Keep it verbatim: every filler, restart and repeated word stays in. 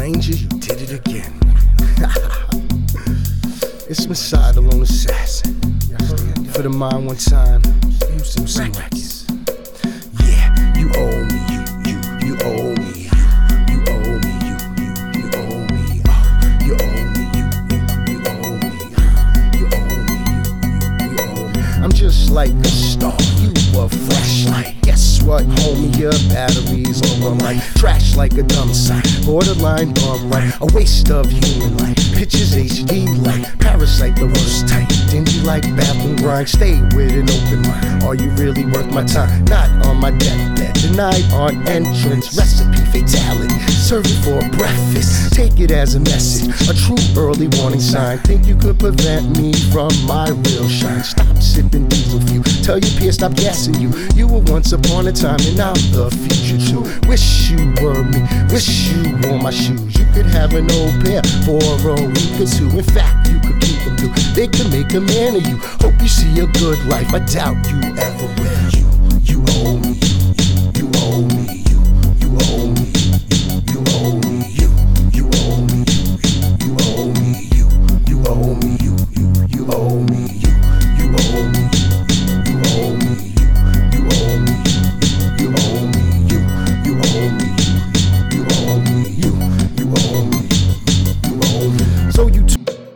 stranger, you did it again. It's Messiah, the lone assassin. For the mind one time, Houston Records. Yeah, you owe me, you, you, you owe me, you, you owe me, you, you, you owe me, oh, you owe me, you, you, you owe me, you owe me, you, you, you owe me. I'm just like a star, you a flashlight. Guess what, homie, your battery's on like trash like a dumb site, borderline bum right, a waste of human life. Pictures H D like parasite, the worst type. Dingy like bathroom grind, stay with an open mind. Are you really worth my time? Not on my deathbed, denied on entrance. Recipe fatality, serve it for breakfast. Take it as a message, a true early warning sign. Think you could prevent me from my real shine? Stop sipping diesel fuel, tell your peers stop gassing you. You were once upon a time and I'm the future too. Wish you were me, wish you wore my shoes. You could have an old pair for a week or two. In fact, you could keep them too. They could make a man of you. Hope you see a good life, I doubt you ever will.